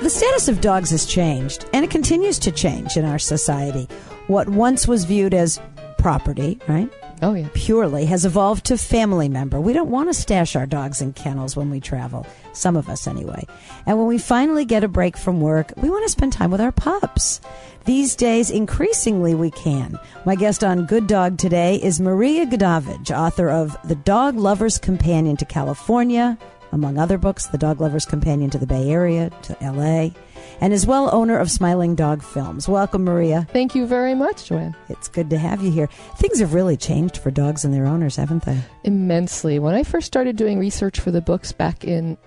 the status of dogs has changed, and it continues to change in our society. What once was viewed as property, right? Oh, yeah. Purely has evolved to family member. We don't want to stash our dogs in kennels when we travel. Some of us, anyway. And when we finally get a break from work, we want to spend time with our pups. These days, increasingly, we can. My guest on Good Dog today is Maria Godavidge, author of The Dog Lover's Companion to California, among other books, The Dog Lover's Companion to the Bay Area, to L.A., and is well owner of Smiling Dog Films. Welcome, Maria. Thank you very much, Joanne. It's good to have you here. Things have really changed for dogs and their owners, haven't they? Immensely. When I first started doing research for the books back in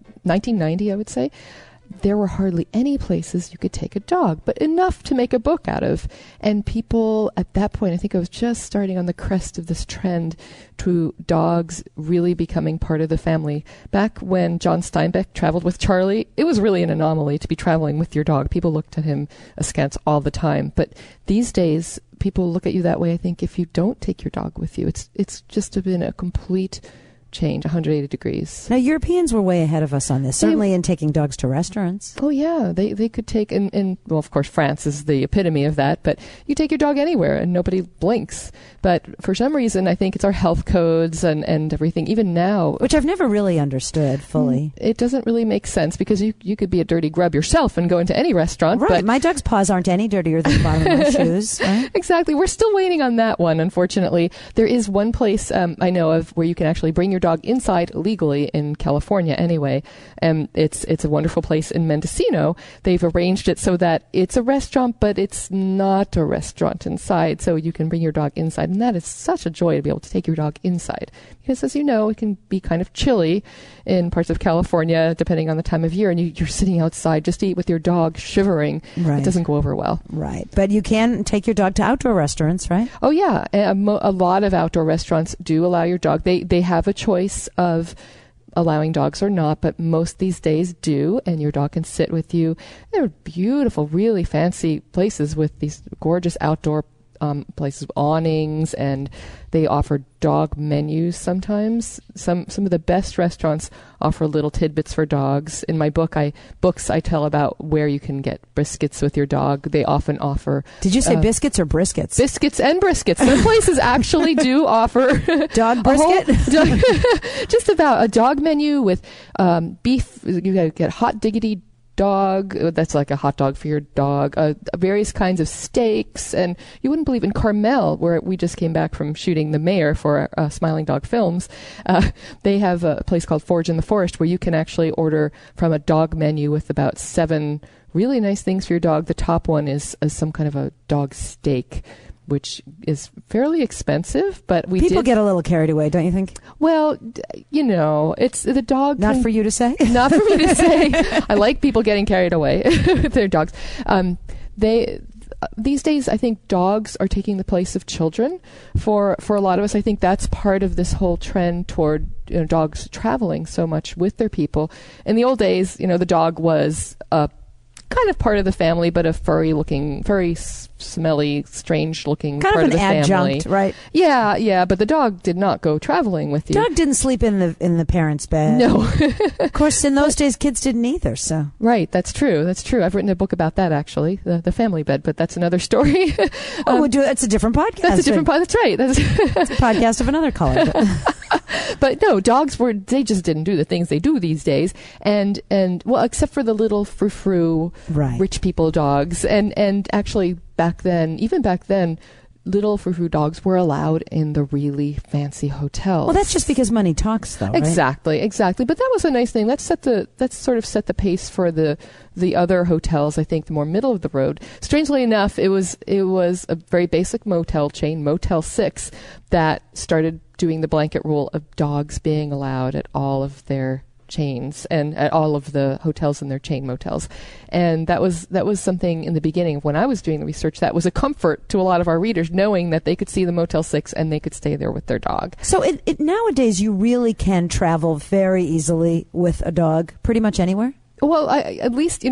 1990, I would say, there were hardly any places you could take a dog, but enough to make a book out of. And people at that point, I think I was just starting on the crest of this trend to dogs really becoming part of the family. Back when John Steinbeck traveled with Charlie, it was really an anomaly to be traveling with your dog. People looked at him askance all the time. But these days, people look at you that way, I think, if you don't take your dog with you. It's just been a complete change, 180 degrees. Now, Europeans were way ahead of us on this, certainly in taking dogs to restaurants. Oh, yeah. They could take, well, of course, France is the epitome of that, but you take your dog anywhere and nobody blinks. But for some reason, I think it's our health codes and everything, even now. Which I've never really understood fully. It doesn't really make sense because you could be a dirty grub yourself and go into any restaurant. Right. But My dog's paws aren't any dirtier than the bottom of my shoes. Right? Exactly. We're still waiting on that one, unfortunately. There is one place I know of where you can actually bring your dog inside legally in California anyway. It's a wonderful place in Mendocino. They've arranged it so that it's a restaurant, but it's not a restaurant inside, so you can bring your dog inside. And that is such a joy to be able to take your dog inside. Because as you know, it can be kind of chilly in parts of California, depending on the time of year, and you're sitting outside just to eat with your dog shivering. Right. It doesn't go over well. Right. But you can take your dog to outdoor restaurants, right? Oh, yeah. A lot of outdoor restaurants do allow your dog. They have a choice of allowing dogs or not, but most these days do, and your dog can sit with you. They're beautiful, really fancy places with these gorgeous outdoor places, awnings, and they offer dog menus sometimes. Some of the best restaurants offer little tidbits for dogs. In my books I tell about where you can get briskets with your dog. They often offer... Did you say biscuits or briskets? Biscuits and briskets. Some places actually do offer... Dog brisket? Just about a dog menu with beef. You get hot diggity dog, that's like a hot dog for your dog, various kinds of steaks, and you wouldn't believe in Carmel, where we just came back from shooting The Mayor for Smiling Dog Films, they have a place called Forge in the Forest where you can actually order from a dog menu with about 7 really nice things for your dog. The top one is some kind of a dog steak, which is fairly expensive, but people get a little carried away, don't you think? Well, it's the dog. Not for you to say. Not for me to say. I like people getting carried away with their dogs. These days, I think dogs are taking the place of children. For a lot of us, I think that's part of this whole trend toward dogs traveling so much with their people. In the old days, the dog was a kind of part of the family, but a furry-looking, very smelly, strange-looking kind part of the family. Kind of an adjunct, right? Yeah, but the dog did not go traveling with you. Dog didn't sleep in the parents' bed. No. Of course, in those days, kids didn't either, so. Right, that's true. I've written a book about that, actually, the family bed, but that's another story. That's a different podcast. That's a different podcast. That's right. It's a podcast of another color. But no, dogs they just didn't do the things they do these days. And well, except for the little frou-frou right. rich people dogs. And actually even back then, little frou-frou dogs were allowed in the really fancy hotels. Well, that's just because money talks, though, right? Exactly. But that was a nice thing. That sort of set the pace for the other hotels, I think, the more middle of the road. Strangely enough, it was a very basic motel chain, Motel 6, that started doing the blanket rule of dogs being allowed at all of their chains and at all of the hotels in their chain motels. And that was something in the beginning when I was doing the research that was a comfort to a lot of our readers, knowing that they could see the Motel 6 and they could stay there with their dog. So nowadays you really can travel very easily with a dog pretty much anywhere? Well, at least,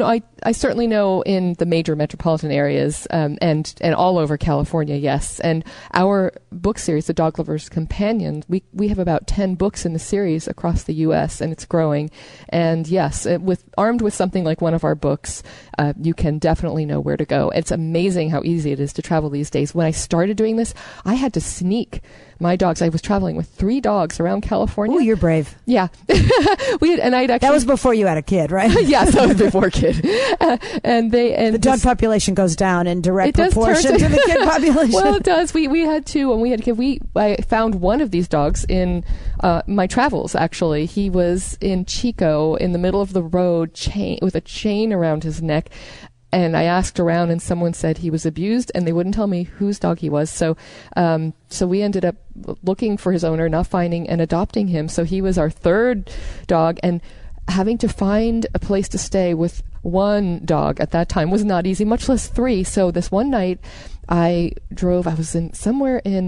I certainly know in the major metropolitan areas and all over California, yes. And our book series, The Dog Lover's Companion, we have about 10 books in the series across the U.S., and it's growing. And yes, armed with something like one of our books, you can definitely know where to go. It's amazing how easy it is to travel these days. When I started doing this, I had to sneak my dogs. I was traveling with 3 dogs around California. Oh, you're brave. Yeah. That was before you had a kid, right? Yes, that was before kid. The dog population goes down in direct proportion to the kid population. Well, it does. We had 2, and we had a kid. I found one of these dogs in my travels. Actually, he was in Chico, in the middle of the road, with a chain around his neck. And I asked around, and someone said he was abused, and they wouldn't tell me whose dog he was. So we ended up looking for his owner, not finding, and adopting him. So he was our 3rd dog, and having to find a place to stay with 1 dog at that time was not easy, much less 3. So this one night, I was somewhere in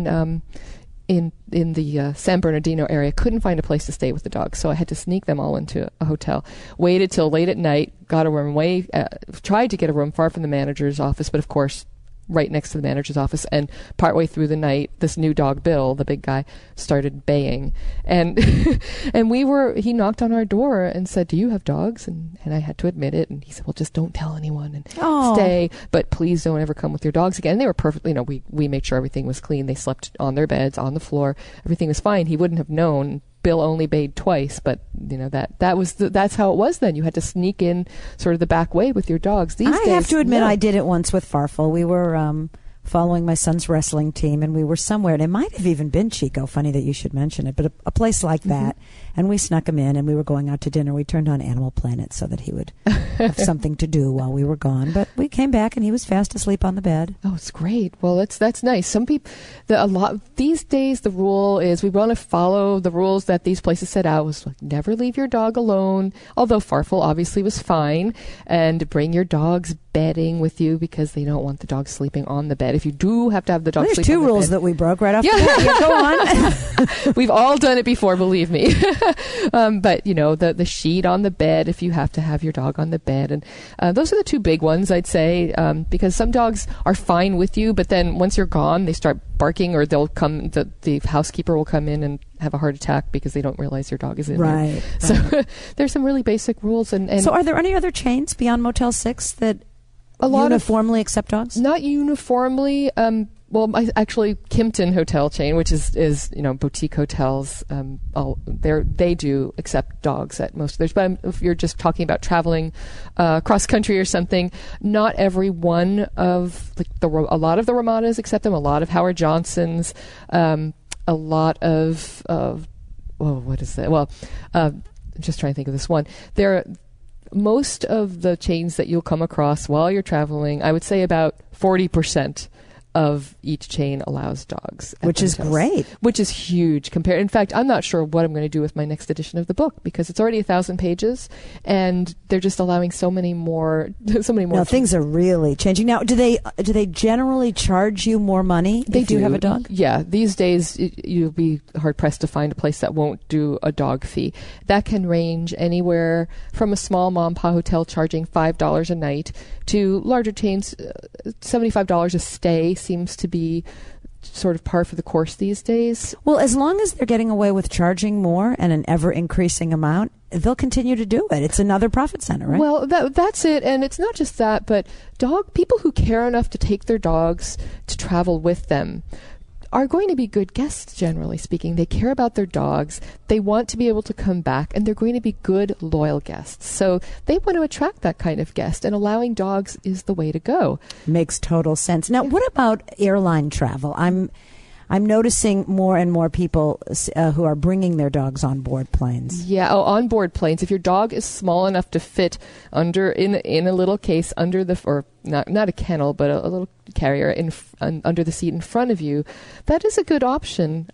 the San Bernardino area, couldn't find a place to stay with the dogs, so I had to sneak them all into a hotel. Waited till late at night, got a room tried to get a room far from the manager's office, but of course right next to the manager's office. And partway through the night, this new dog, Bill, the big guy, started baying. And he knocked on our door and said, "Do you have dogs?" And I had to admit it. And he said, "Well, just don't tell anyone and stay, but please don't ever come with your dogs again." And they were perfect. We made sure everything was clean. They slept on their beds, on the floor. Everything was fine. He wouldn't have known. Bill only bayed twice, but that's how it was then. You had to sneak in sort of the back way with your dogs. These days, I have to admit, I did it once with Farfel. We were following my son's wrestling team, and we were somewhere, and it might have even been Chico. Funny that you should mention it, but a place like that. And we snuck him in, and we were going out to dinner. We turned on Animal Planet so that he would have something to do while we were gone. But we came back, and he was fast asleep on the bed. Oh, it's great. Well, that's nice. Some people, these days, the rule is we want to follow the rules that these places set out. Was like, never leave your dog alone. Although Farfel obviously was fine, and bring your dog's bedding with you because they don't want the dog sleeping on the bed. If you do have to have the dog sleep on the bed. There's 2 rules that we broke right off the bat. Yeah, go on. We've all done it before, believe me. But, the sheet on the bed if you have to have your dog on the bed. And those are the 2 big ones, I'd say, because some dogs are fine with you, but then once you're gone, they start barking, or they'll come, the housekeeper will come in and have a heart attack because they don't realize your dog is in there. So there's some really basic rules. And so are there any other chains beyond Motel 6 that uniformly accept dogs? Not uniformly. Well, actually, Kimpton Hotel chain, which is boutique hotels, they do accept dogs at most of theirs. But if you're just talking about traveling cross country or something, not every one of a lot of the Ramadas accept them. A lot of Howard Johnsons, a lot of what is that? Well, I'm just trying to think of this one. Most of the chains that you'll come across while you're traveling, I would say about 40% of each chain allows dogs. Which is great. Which is huge compared. In fact, I'm not sure what I'm going to do with my next edition of the book because it's already 1,000 pages and they're just allowing so many more. Now, things are really changing. Now, do they generally charge you more money if you have a dog? Yeah. These days, you'll be hard-pressed to find a place that won't do a dog fee. That can range anywhere from a small mom-pa hotel charging $5 a night to larger chains, $75 a stay seems to be sort of par for the course these days. Well, as long as they're getting away with charging more and an ever-increasing amount, they'll continue to do it. It's another profit center, right? Well, that's it. And it's not just that, but people who care enough to take their dogs to travel with them are going to be good guests, generally speaking. They care about their dogs. They want to be able to come back, and they're going to be good, loyal guests. So they want to attract that kind of guest, and allowing dogs is the way to go. Makes total sense. Now, what about airline travel? I'm noticing more and more people who are bringing their dogs on board planes. Yeah, on board planes. If your dog is small enough to fit under in a little case under or not a kennel, but a little carrier under the seat in front of you, that is a good option.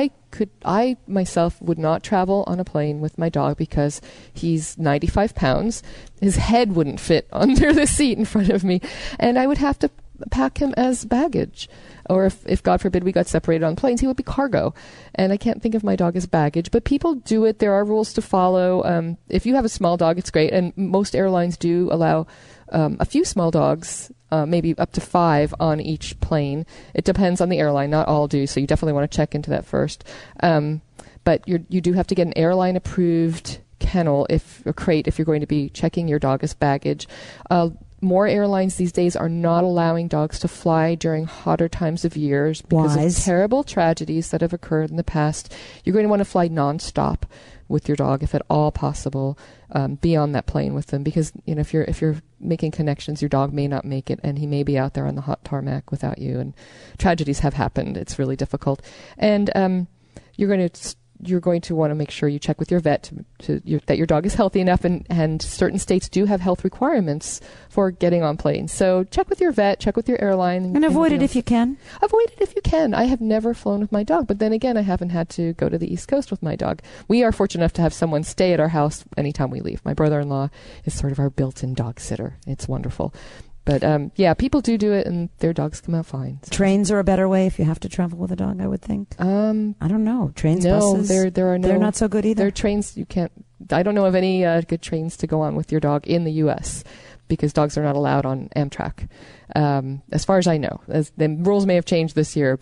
I myself would not travel on a plane with my dog because he's 95 pounds. His head wouldn't fit under the seat in front of me, and I would have to pack him as baggage. Or if God forbid we got separated on planes, he would be cargo. And I can't think of my dog as baggage, but people do it. There are rules to follow. If you have a small dog, it's great. And most airlines do allow a few small dogs, maybe up to 5 on each plane. It depends on the airline. Not all do, so you definitely want to check into that first. But you do have to get an airline approved kennel crate if you're going to be checking your dog as baggage. More airlines these days are not allowing dogs to fly during hotter times of years because of terrible tragedies that have occurred in the past. You're going to want to fly nonstop with your dog, if at all possible, be on that plane with them, because if you're making connections, your dog may not make it, and he may be out there on the hot tarmac without you. And tragedies have happened. It's really difficult, and you're going to want to make sure you check with your vet that your dog is healthy enough, and certain states do have health requirements for getting on planes. So check with your vet, check with your airline. And avoid it if you can. Avoid it if you can. I have never flown with my dog, but then again, I haven't had to go to the East Coast with my dog. We are fortunate enough to have someone stay at our house anytime we leave. My brother-in-law is sort of our built-in dog sitter. It's wonderful. But people do it, and their dogs come out fine. So. Trains are a better way if you have to travel with a dog, I would think. I don't know. Trains, buses. There are no. They're not so good either. There are trains you can't. I don't know of any good trains to go on with your dog in the U.S. because dogs are not allowed on Amtrak, as far as I know. The rules may have changed this year,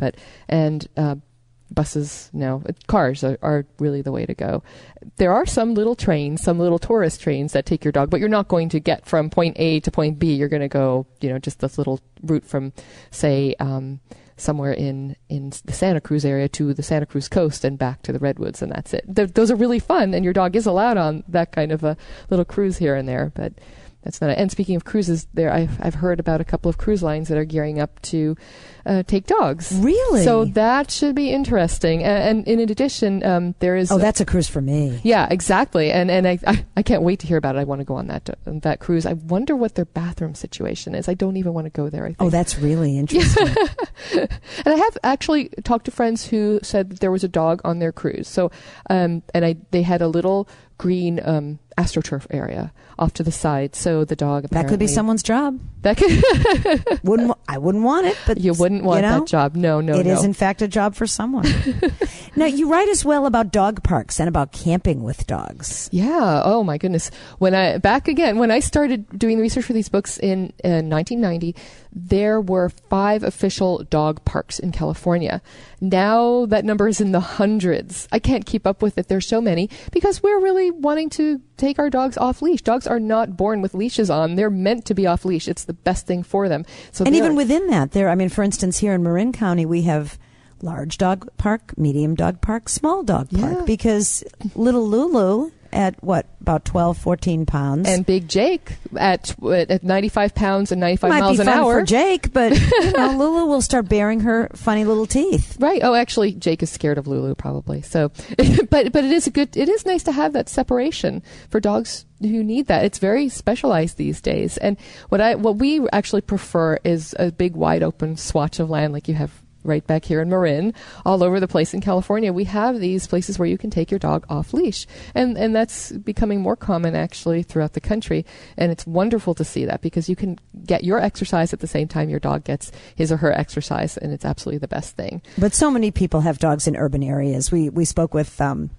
buses, no. Cars are really the way to go. There are some little trains, some little tourist trains that take your dog, but you're not going to get from point A to point B. You're going to go, just this little route from, say, somewhere in the Santa Cruz area to the Santa Cruz coast and back to the Redwoods, and that's it. Those are really fun, and your dog is allowed on that kind of a little cruise here and there, but that's not it. And speaking of cruises, I've heard about a couple of cruise lines that are gearing up to take dogs. Really? So that should be interesting. And in addition, there is... Oh, that's a cruise for me. Yeah, exactly. And I can't wait to hear about it. I want to go on that cruise. I wonder what their bathroom situation is. I don't even want to go there, I think. Oh, that's really interesting. And I have actually talked to friends who said that there was a dog on their cruise. So, they had a little green AstroTurf area off to the side. So the dog apparently... That could be someone's job. That could... I wouldn't want it, but... You wouldn't want that job. No. It is, in fact, a job for someone. Now, you write as well about dog parks and about camping with dogs. Yeah. Oh, my goodness. When I started doing research for these books in 1990, there were 5 official dog parks in California. Now that number is in the hundreds. I can't keep up with it. There's so many because we're really wanting to take our dogs off leash. Dogs are not born with leashes on. They're meant to be off leash. It's the best thing for them. And even within that, for instance, here in Marin County, we have large dog park, medium dog park, small dog park, because little Lulu at about 12, 14 pounds. And Big Jake at 95 pounds and 95 miles an hour. Might be fun for Jake, but Lulu will start baring her funny little teeth. Right. Oh, actually, Jake is scared of Lulu probably. So, but it is nice to have that separation for dogs who need that. It's very specialized these days. And what we actually prefer is a big wide open swatch of land like you have right back here in Marin, all over the place in California. We have these places where you can take your dog off leash. And that's becoming more common actually throughout the country. And it's wonderful to see that because you can get your exercise at the same time your dog gets his or her exercise. And it's absolutely the best thing. But so many people have dogs in urban areas. We spoke with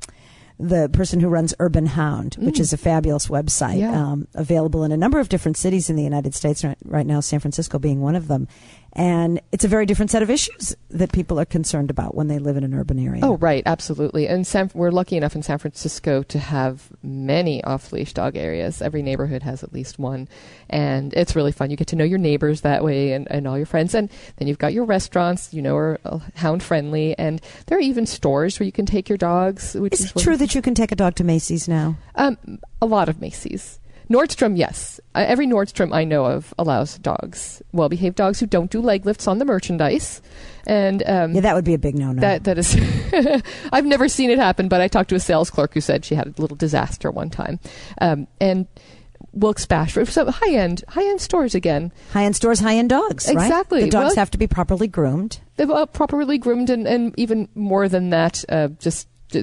the person who runs Urban Hound, which is a fabulous website, available in a number of different cities in the United States, right now San Francisco being one of them. And it's a very different set of issues that people are concerned about when they live in an urban area. Oh, right. Absolutely. And we're lucky enough in San Francisco to have many off-leash dog areas. Every neighborhood has at least one. And it's really fun. You get to know your neighbors that way and all your friends. And then you've got your restaurants, are hound-friendly. And there are even stores where you can take your dogs. Is it true that you can take a dog to Macy's now? A lot of Macy's. Nordstrom, yes. Every Nordstrom I know of allows dogs, well-behaved dogs who don't do leg lifts on the merchandise. And that would be a big no-no. That is, I've never seen it happen, but I talked to a sales clerk who said she had a little disaster one time. And Wilkes Bashford, so high-end stores again. High-end stores, high-end dogs, right? Exactly. The dogs have to be properly groomed. Properly groomed, and even more than that, just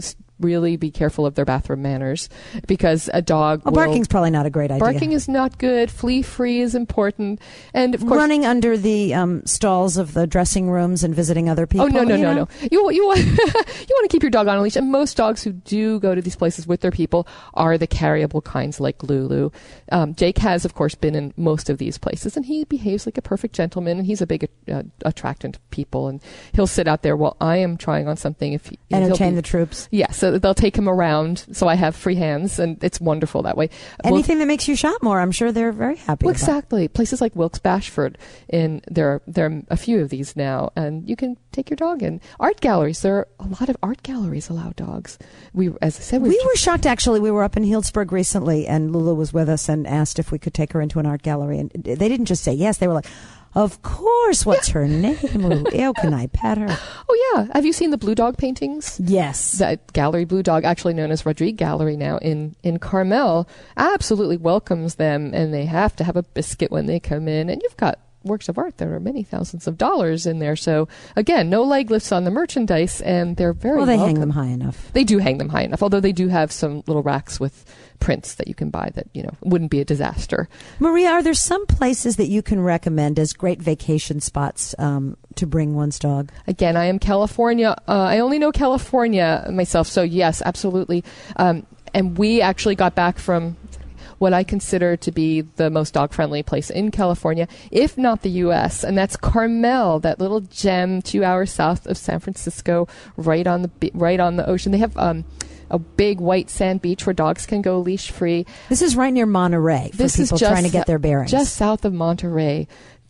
really be careful of their bathroom manners, because a dog barking's probably not a great idea. Barking is not good. Flea-free is important. And, of course... running under the stalls of the dressing rooms and visiting other people. Oh, no. You want to keep your dog on a leash. And most dogs who do go to these places with their people are the carryable kinds like Lulu. Jake has, of course, been in most of these places, and he behaves like a perfect gentleman, and he's a big attractant to people, and he'll sit out there while I am trying on something. Entertain the troops. Yeah, so they'll take him around, so I have free hands, and it's wonderful that way. Anything that makes you shop more, I'm sure they're very happy about. Exactly. Places like Wilkes-Bashford, there are a few of these now, and you can take your dog in. Art galleries, there are a lot of art galleries allow dogs. As I said, we were shocked, actually. We were up in Healdsburg recently, and Lulu was with us and asked if we could take her into an art gallery, and they didn't just say yes, they were like, of course. What's her name? Ew, can I pet her? Oh, yeah. Have you seen the Blue Dog paintings? Yes. That Gallery Blue Dog, actually known as Rodrigue Gallery now in Carmel, absolutely welcomes them, and they have to have a biscuit when they come in. And you've got works of art that are many thousands of dollars in there. So, again, no leg lifts on the merchandise, and they're very well, they welcome. hang them high enough. They do hang them high enough, although they do have some little racks with prints that you can buy that, wouldn't be a disaster. Maria, are there some places that you can recommend as great vacation spots to bring one's dog? Again, I am California. I only know California myself, so yes, absolutely. And we actually got back from what I consider to be the most dog-friendly place in California, if not the U.S., and that's Carmel, that little gem 2 hours south of San Francisco, right on the ocean. They have a big white sand beach where dogs can go leash-free. This is right near Monterey for people trying to get their bearings. Just south of Monterey.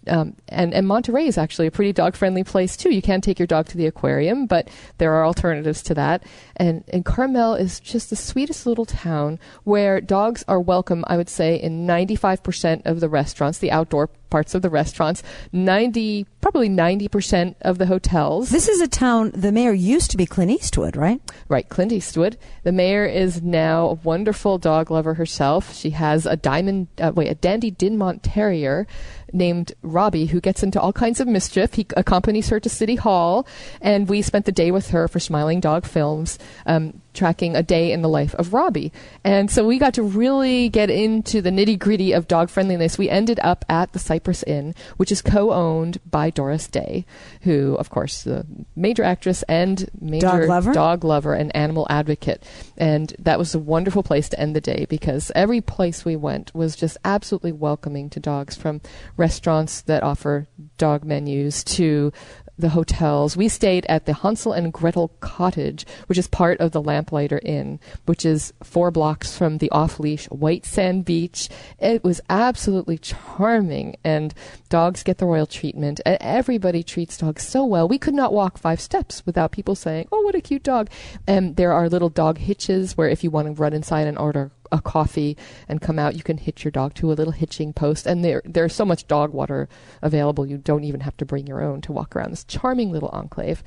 And Monterey is actually a pretty dog-friendly place, too. You can take your dog to the aquarium, but there are alternatives to that. And Carmel is just the sweetest little town where dogs are welcome, I would say, in 95% of the restaurants, the outdoor parts of the restaurants, probably 90% of the hotels. This is a town, the mayor used to be Clint Eastwood, right? Right, Clint Eastwood. The mayor is now a wonderful dog lover herself. She has a Dandy Dinmont Terrier named Robbie, who gets into all kinds of mischief. He accompanies her to City Hall, and we spent the day with her for Smiling Dog Films, tracking a day in the life of Robbie. And so we got to really get into the nitty-gritty of dog friendliness. We ended up at the Cypress Inn, which is co-owned by Doris Day, who, of course, the major actress and major dog lover and animal advocate. And that was a wonderful place to end the day, because every place we went was just absolutely welcoming to dogs, from restaurants that offer dog menus to the hotels. We stayed at the Hansel and Gretel Cottage, which is part of the Lamplighter Inn, which is 4 blocks from the off-leash White Sand Beach. It was absolutely charming, and dogs get the royal treatment. And everybody treats dogs so well. We could not walk 5 steps without people saying, "Oh, what a cute dog." And there are little dog hitches where if you want to run inside and order a coffee and come out, you can hitch your dog to a little hitching post, and there's so much dog water available you don't even have to bring your own to walk around this charming little enclave.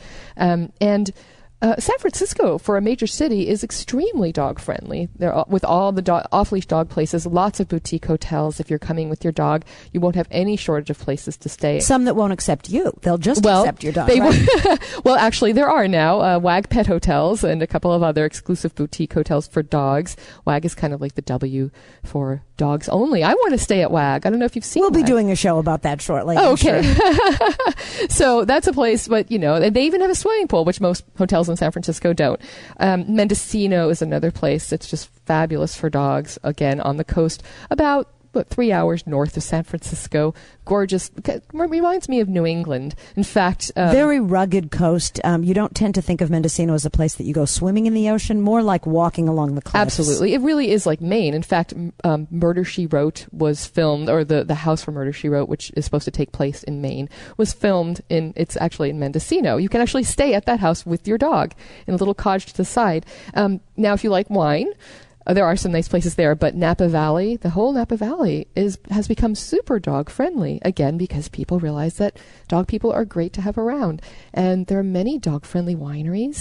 San Francisco, for a major city, is extremely dog friendly. With all the off-leash dog places, lots of boutique hotels. If you're coming with your dog, you won't have any shortage of places to stay. Some that won't accept you. They'll just accept your dog. Right? Well, actually, there are now WAG Pet Hotels and a couple of other exclusive boutique hotels for dogs. WAG is kind of like the W for dogs only. I want to stay at WAG. I don't know if you've seen We'll WAG. be doing a show about that shortly. Oh, okay. Sure. So that's a place, but, they even have a swimming pool, which most hotels in San Francisco don't. Mendocino is another place that's just fabulous for dogs, again, on the coast, about 3 hours north of San Francisco. Gorgeous. Reminds me of New England. In fact... very rugged coast. You don't tend to think of Mendocino as a place that you go swimming in the ocean, more like walking along the cliffs. Absolutely. It really is like Maine. In fact, Murder, She Wrote was filmed, or the house for Murder, She Wrote, which is supposed to take place in Maine, was filmed it's actually in Mendocino. You can actually stay at that house with your dog in a little cottage to the side. Now, if you like wine... there are some nice places there, but Napa Valley, the whole Napa Valley has become super dog friendly, again, because people realize that dog people are great to have around. And there are many dog friendly wineries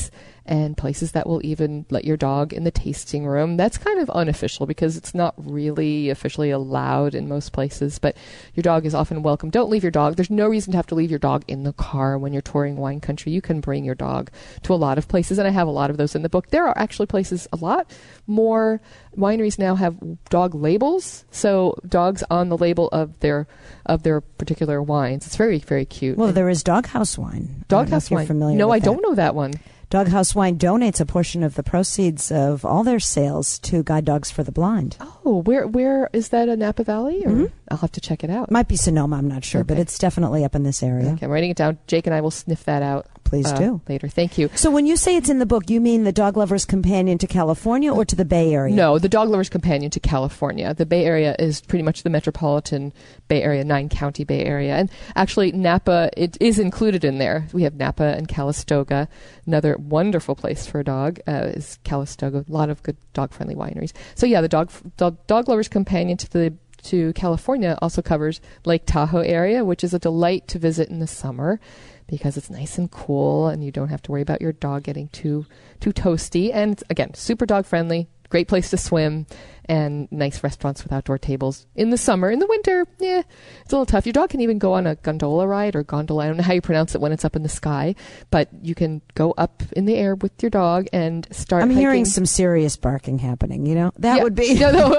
and places that will even let your dog in the tasting room. That's kind of unofficial because it's not really officially allowed in most places, but your dog is often welcome. Don't leave your dog. There's no reason to have to leave your dog in the car when you're touring wine country. You can bring your dog to a lot of places, and I have a lot of those in the book. There are actually places, a lot more wineries now have dog labels, so dogs on the label of their particular wines. It's very, very cute. Well, there is Doghouse Wine. Doghouse Wine. Familiar no, with I that. don't know that one. Doghouse Wine donates a portion of the proceeds of all their sales to Guide Dogs for the Blind. Oh, where is that, in Napa Valley? Or I'll have to check it out. Might be Sonoma, I'm not sure, but it's definitely up in this area. Okay, I'm writing it down. Jake and I will sniff that out. Please do. Later. Thank you. So when you say it's in the book, you mean the Dog Lover's Companion to California or to the Bay Area? No, the Dog Lover's Companion to California. The Bay Area is pretty much the metropolitan Bay Area, 9-county Bay Area. And actually, Napa, it is included in there. We have Napa and Calistoga. Another wonderful place for a dog is Calistoga. A lot of good dog-friendly wineries. So yeah, the Dog Lover's Companion to California also covers Lake Tahoe area, which is a delight to visit in the summer because it's nice and cool and you don't have to worry about your dog getting too toasty. And again, super dog friendly, great place to swim, and nice restaurants with outdoor tables in the summer. In the winter, it's a little tough. Your dog can even go on a gondola ride or gondola. I don't know how you pronounce it when it's up in the sky, but you can go up in the air with your dog and start I'm hiking. hearing some serious barking happening, you know? That would be... No,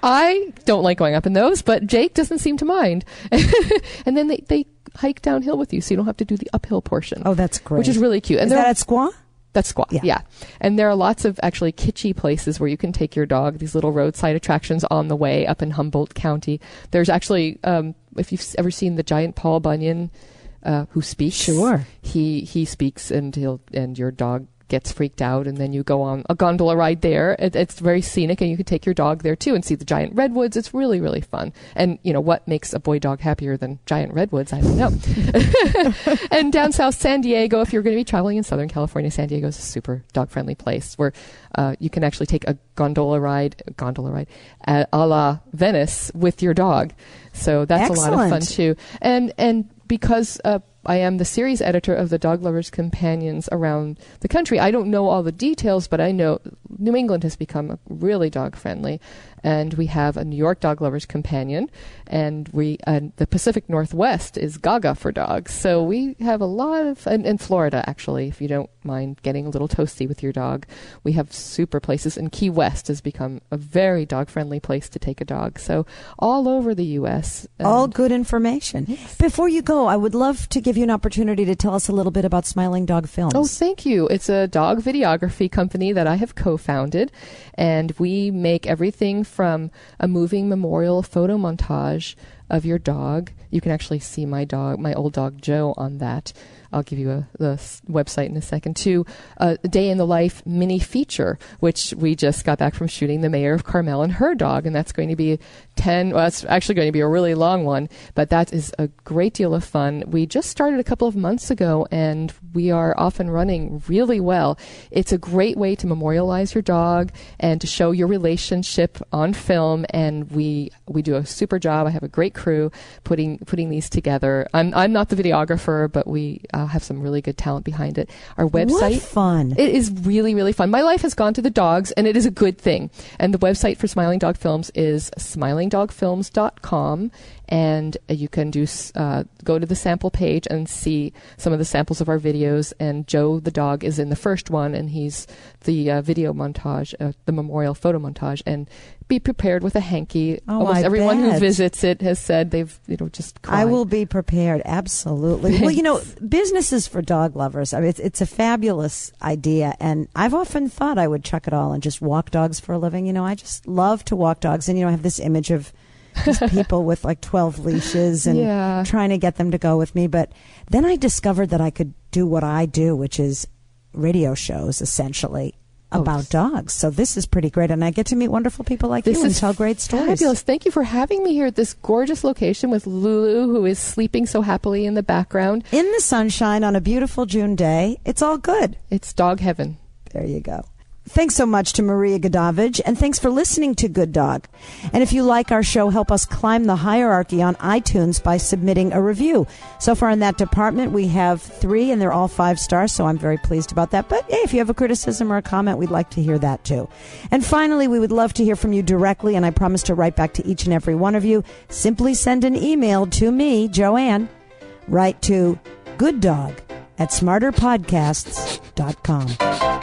I don't like going up in those, but Jake doesn't seem to mind. And then they hike downhill with you, so you don't have to do the uphill portion. Oh, that's great. Which is really cute. And is that at Squaw? That's Squaw, yeah. And there are lots of actually kitschy places where you can take your dog, these little roadside attractions on the way up in Humboldt County. There's actually, if you've ever seen the giant Paul Bunyan, who speaks. Sure. He speaks and your dog gets freaked out, and then you go on a gondola ride there. It's very scenic, and you can take your dog there too and see the giant redwoods. It's really, really fun. And you know what makes a boy dog happier than giant redwoods? I don't know. And down south, San Diego, if you're going to be traveling in Southern California, San Diego is a super dog friendly place where you can actually take a gondola ride a la Venice with your dog. So that's Excellent. a lot of fun too. And because I am the series editor of the Dog Lovers Companions around the country, I don't know all the details, but I know New England has become really dog friendly, and we have a New York Dog Lovers Companion, and the Pacific Northwest is Gaga for dogs. So we have a lot of, and in Florida actually, if you don't mind getting a little toasty with your dog, we have super places, and Key West has become a very dog friendly place to take a dog. So all over the U.S. All good information. Yes. Before you go, I would love to give you an opportunity to tell us a little bit about Smiling Dog Films. Oh, thank you. It's a dog videography company that I have co-founded, and we make everything from a moving memorial photo montage of your dog. You can actually see my old dog Joe on that. I'll give you the website in a second, to a Day in the Life mini feature, which we just got back from shooting the mayor of Carmel and her dog, and that's going to be it's actually going to be a really long one, but that is a great deal of fun. We just started a couple of months ago, and we are off and running really well. It's a great way to memorialize your dog and to show your relationship on film, and we do a super job. I have a great crew putting these together. I'm not the videographer, but we have some really good talent behind it. Our website, what fun! It is really, really fun. My life has gone to the dogs, and it is a good thing. And the website for Smiling Dog Films is smilingdogfilms.com, and you can go to the sample page and see some of the samples of our videos. And Joe the dog is in the first one, and he's the video montage, the memorial photo montage. And be prepared with a hanky. Oh, almost everyone who bet. visits it has said they've just cried. I will be prepared, absolutely. Well, businesses for dog lovers, I mean, it's a fabulous idea, and I've often thought I would chuck it all and just walk dogs for a living. I just love to walk dogs, and I have this image of just people with like 12 leashes and trying to get them to go with me. But then I discovered that I could do what I do, which is radio shows, essentially, about dogs. So this is pretty great, and I get to meet wonderful people like you and tell great stories. Fabulous. Thank you for having me here at this gorgeous location with Lulu, who is sleeping so happily in the background. In the sunshine on a beautiful June day. It's all good. It's dog heaven. There you go. Thanks so much to Maria Godovich, and thanks for listening to Good Dog. And if you like our show, help us climb the hierarchy on iTunes by submitting a review. So far in that department, we have 3, and they're all 5 stars, so I'm very pleased about that. But hey, if you have a criticism or a comment, we'd like to hear that too. And finally, we would love to hear from you directly, and I promise to write back to each and every one of you. Simply send an email to me, Joanne. Write to gooddog@smarterpodcasts.com.